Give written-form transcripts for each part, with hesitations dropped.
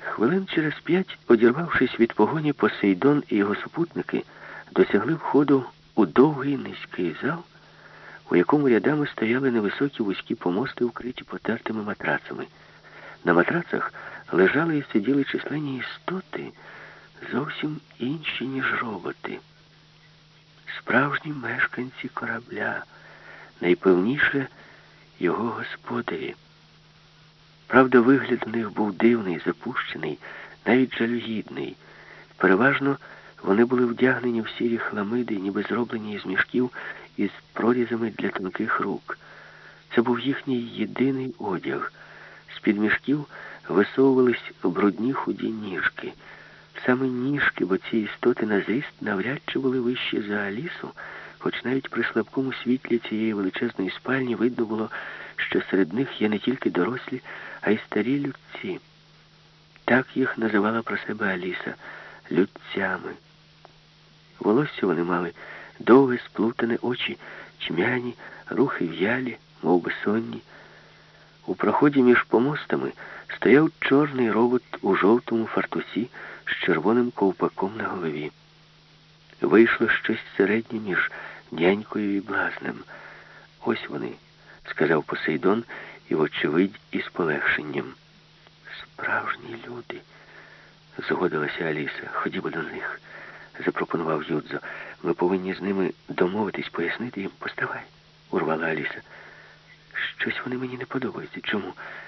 Хвилин через 5, одірвавшись від погоні, Посейдон і його супутники досягли входу у довгий низький зал, у якому рядами стояли невисокі вузькі помости, вкриті потертими матрацами. На матрацах лежали і сиділи численні істоти, зовсім інші, ніж роботи. Справжні мешканці корабля, найпевніше його господарі. Правда, вигляд у них був дивний, запущений, навіть жалюгідний. Переважно вони були вдягнені в сірі хламиди, ніби зроблені із мішків із прорізами для тонких рук. Це був їхній єдиний одяг. З-під мішків висовувались брудні худі ніжки. Саме ніжки, бо ці істоти на зріст навряд чи були вищі за Алісу, хоч навіть при слабкому світлі цієї величезної спальні видно було, що серед них є не тільки дорослі, а й старі людці. Так їх називала про себе Аліса – людцями. Волосся вони мали довге, сплутане, очі тьмяні, рухи в'ялі, мов би сонні. У проході між помостами стояв чорний робот у жовтому фартусі з червоним ковпаком на голові. Вийшло щось середнє між нянькою і блазнем. «Ось вони», — сказав Посейдон, і вочевидь із полегшенням. «Справжні люди», — згодилася Аліса. «Ходімо до них», — запропонував Юдзо. «Ми повинні з ними домовитись, пояснити їм». «Поставай», — урвала Аліса. «Щось вони мені не подобаються. Чому?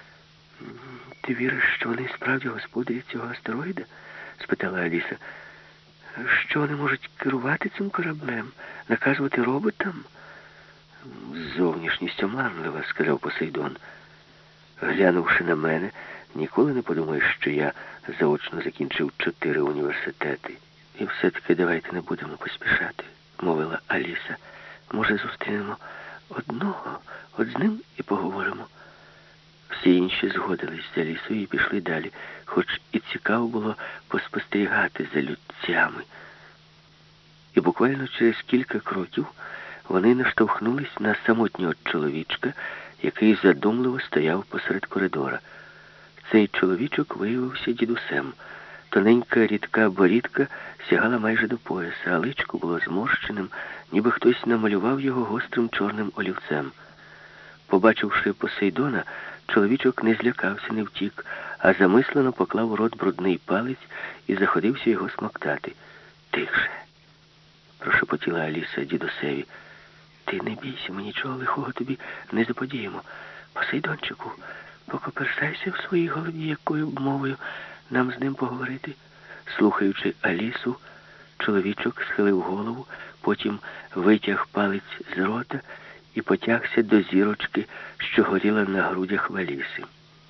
Ти віриш, що вони справді господарі цього астероїда?» — спитала Аліса. «Що вони можуть керувати цим кораблем, наказувати роботам?» «Зовнішність оманлива», — сказав Посейдон. «Глянувши на мене, ніколи не подумаєш, що я заочно закінчив 4 університети. І все-таки давайте не будемо поспішати», — мовила Аліса. «Може, зустрінемо одного, от з ним і поговоримо». Всі інші згодились з Алісою і пішли далі, хоч і цікаво було поспостерігати за людцями. І буквально через кілька кроків вони наштовхнулись на самотнього чоловічка, який задумливо стояв посеред коридора. Цей чоловічок виявився дідусем. Тоненька рідка борідка сягала майже до пояса, а личко було зморщеним, ніби хтось намалював його гострим чорним олівцем. Побачивши Посейдона, чоловічок не злякався, не втік, а замислено поклав у рот брудний палець і заходився його смоктати. «Тихше!» — прошепотіла Аліса дідусеві. «Ти не бійся, ми нічого лихого тобі не заподіємо. Посейдончику, покоперсайся в своїй голові, якою б мовою нам з ним поговорити». Слухаючи Алісу, чоловічок схилив голову, потім витяг палець з рота і потягся до зірочки, що горіла на грудях в Аліси.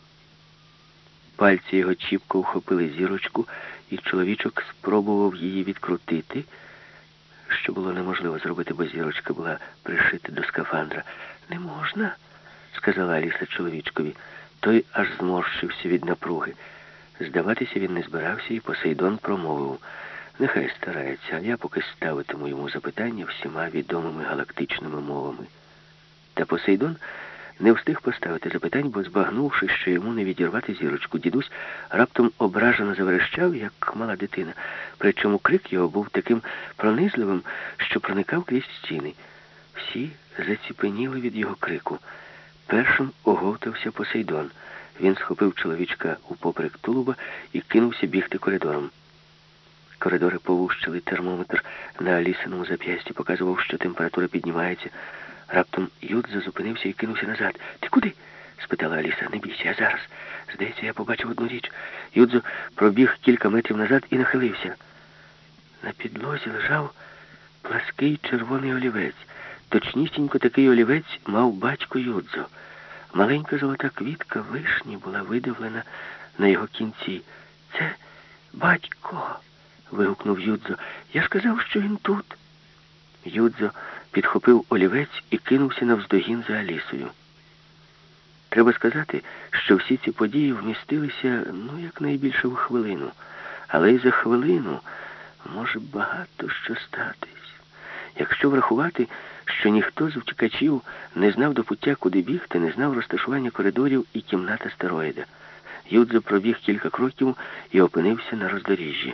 Пальці його чіпко вхопили зірочку, і чоловічок спробував її відкрутити, що було неможливо зробити, бо зірочка була пришита до скафандра. «Не можна», — сказала Аліса чоловічкові. Той аж зморщився від напруги. Здаватися він не збирався, і Посейдон промовив: «Нехай старається, а я поки ставитиму йому запитання всіма відомими галактичними мовами». Та Посейдон не встиг поставити запитань, бо, збагнувши, що йому не відірвати зірочку, дідусь раптом ображено заверещав, як мала дитина. Причому крик його був таким пронизливим, що проникав крізь стіни. Всі заціпеніли від його крику. Першим оговтався Посейдон. Він схопив чоловічка упоперек тулуба і кинувся бігти коридором. Коридори повущили, термометр на Алісиному зап'ясті показував, що температура піднімається. Раптом Юдзо зупинився і кинувся назад. «Ти куди?» — спитала Аліса. «Не бійся, я зараз. Здається, я побачив одну річ». Юдзо пробіг кілька метрів назад і нахилився. На підлозі лежав плаский червоний олівець. Точнісінько такий олівець мав батько Юдзо. Маленька золота квітка вишні була видавлена на його кінці. «Це батько!» — вигукнув Юдзо. «Я ж казав, що він тут». Юдзо підхопив олівець і кинувся навздогін за Алісою. Треба сказати, що всі ці події вмістилися, якнайбільше в хвилину. Але й за хвилину може багато що статись. Якщо врахувати, що ніхто з втікачів не знав до пуття, куди бігти, не знав розташування коридорів і кімнат астероїда. Юдзо пробіг кілька кроків і опинився на роздоріжжі.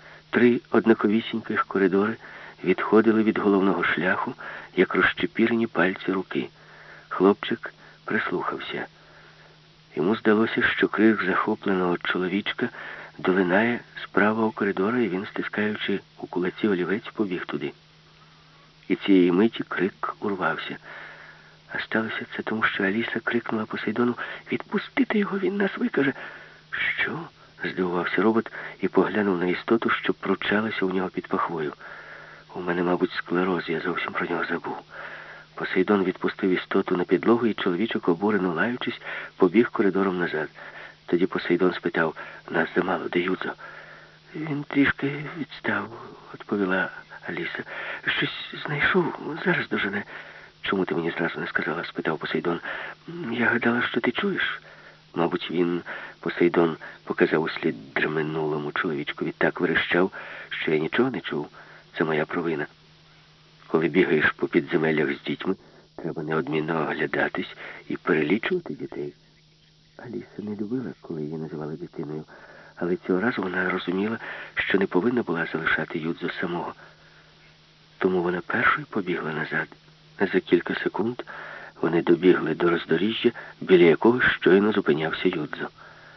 3 однаковісіньких коридори відходили від головного шляху, як розчепірені пальці руки. Хлопчик прислухався. Йому здалося, що крик захопленого чоловічка долинає з правого коридора, і він, стискаючи у кулаці олівець, побіг туди. І цієї миті крик урвався. А сталося це тому, що Аліса крикнула Посейдону: «Відпустити його, він нас викаже!» «Що?» — здивувався робот і поглянув на істоту, що пручалася у нього під пахвою. «У мене, мабуть, склероз, я зовсім про нього забув». Посейдон відпустив істоту на підлогу, і чоловічок, обурено лаючись, побіг коридором назад. Тоді Посейдон спитав: «Нас замало, де Юдзо?» «Він трішки відстав», — відповіла Аліса. «Щось знайшов, зараз дожене». «Чому ти мені зразу не сказала?» — спитав Посейдон. «Я гадала, що ти чуєш». Мабуть, він, Посейдон, показав услід дременулому чоловічкові, так верещав, що я нічого не чув. Це моя провина. Коли бігаєш по підземеллях з дітьми, треба неодмінно оглядатись і перелічувати дітей. Аліса не любила, коли її називали дитиною, але цього разу вона розуміла, що не повинна була залишати Юдзо самого. Тому вона першою побігла назад. За кілька секунд вони добігли до роздоріжжя, біля якого щойно зупинявся Юдзо.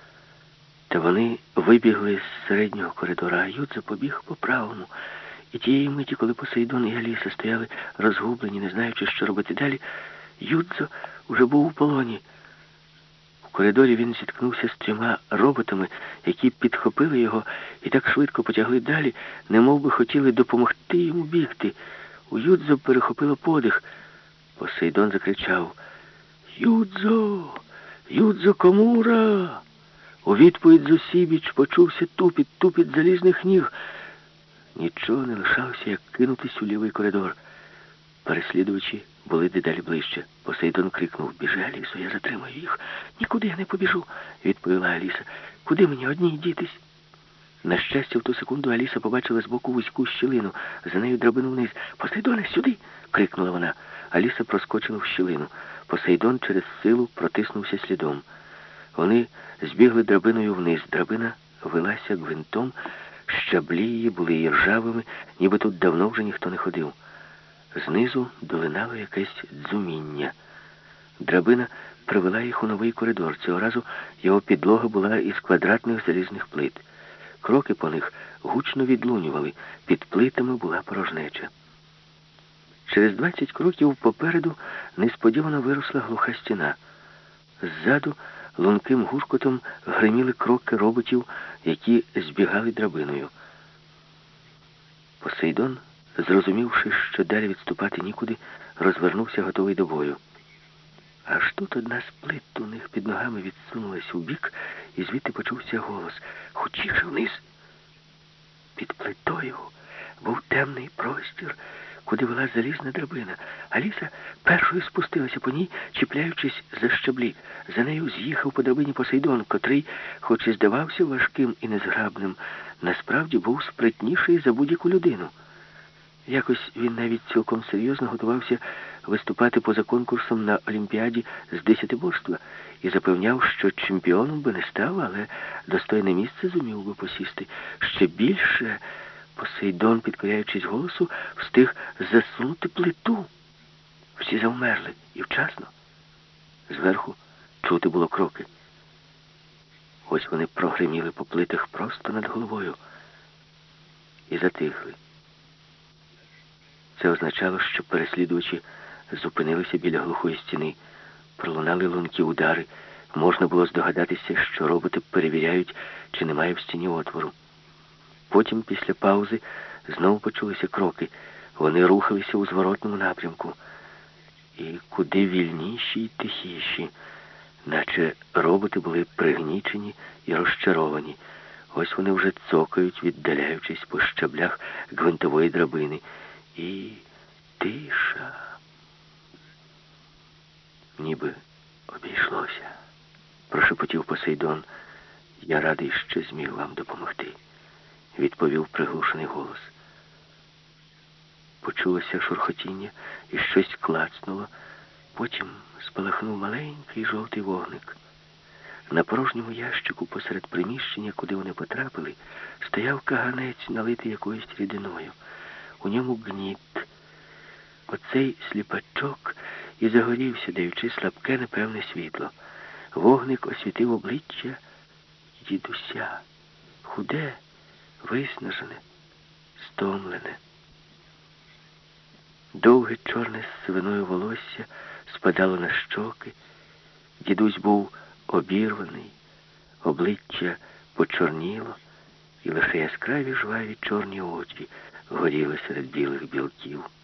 Та вони вибігли з середнього коридора, а Юдзо побіг по правому. І тієї миті, коли Посейдон і Аліса стояли розгублені, не знаючи, що робити далі, Юдзо уже був у полоні. У коридорі він зіткнувся з 3 роботами, які підхопили його і так швидко потягли далі, немов би хотіли допомогти йому бігти. У Юдзо перехопило подих. Посейдон закричав: «Юдзо! Юдзо Комура!» У відповідь зусібіч почувся тупіт залізних ніг. Нічого не лишалося, як кинутись у лівий коридор. Переслідувачі були дедалі ближче. Посейдон крикнув: «Біжи, Алісо, я затримаю їх». «Нікуди я не побіжу», — відповіла Аліса. «Куди мені одній дітись?» На щастя, в ту секунду Аліса побачила збоку вузьку щілину. За нею драбину вниз. «Посейдоне, сюди!» — крикнула вона. Аліса проскочила в щілину. Посейдон через силу протиснувся слідом. Вони збігли драбиною вниз. Драбина велася гвинтом, щаблі її були іржавими, ніби тут давно вже ніхто не ходив. Знизу долинало якесь дзуміння. Драбина привела їх у новий коридор. Цього разу його підлога була із квадратних залізних плит. Кроки по них гучно відлунювали. Під плитами була порожнеча. Через 20 кроків попереду несподівано виросла глуха стіна. Ззаду лунким гуркотом гриміли кроки роботів, які збігали драбиною. Посейдон, зрозумівши, що далі відступати нікуди, розвернувся, готовий до бою. Аж тут одна з плит у них під ногами відсунулась у бік, і звідти почувся голос: «Хочіше вниз!» Під плитою був темний простір, куди вела залізна драбина. Аліса першою спустилася по ній, чіпляючись за щаблі. За нею з'їхав по драбині Посейдон, котрий, хоч і здавався важким і незграбним, насправді був спритніший за будь-яку людину. Якось він навіть цілком серйозно готувався виступати поза конкурсом на Олімпіаді з десятиборства і запевняв, що чемпіоном би не став, але достойне місце зумів би посісти. Ще більше Посейдон, підкоряючись голосу, встиг засунути плиту. Всі завмерли, і вчасно. Зверху чути було кроки. Ось вони прогриміли по плитах просто над головою і затихли. Це означало, що переслідувачі зупинилися біля глухої стіни, пролунали лункі удари. Можна було здогадатися, що роботи перевіряють, чи немає в стіні отвору. Потім, після паузи, знову почулися кроки. Вони рухалися у зворотному напрямку. І куди вільніші й тихіші, наче роботи були пригнічені і розчаровані. Ось вони вже цокають, віддаляючись по щаблях гвинтової драбини. І тиша. Ніби обійшлося, прошепотів Посейдон. «Я радий, що зміг вам допомогти», — відповів приглушений голос. Почулося шурхотіння і щось клацнуло. Потім спалахнув маленький жовтий вогник. На порожньому ящику посеред приміщення, куди вони потрапили, стояв каганець, налитий якоюсь рідиною. У ньому гніт. Оцей сліпачок і загорівся, даючи слабке, непевне світло. Вогник освітив обличчя дідуся. Худе, виснажене, стомлене. Довге чорне з сивиною волосся спадало на щоки. Дідусь був обірваний, обличчя почорніло, і лише яскраві жваві чорні очі горіли серед білих білків.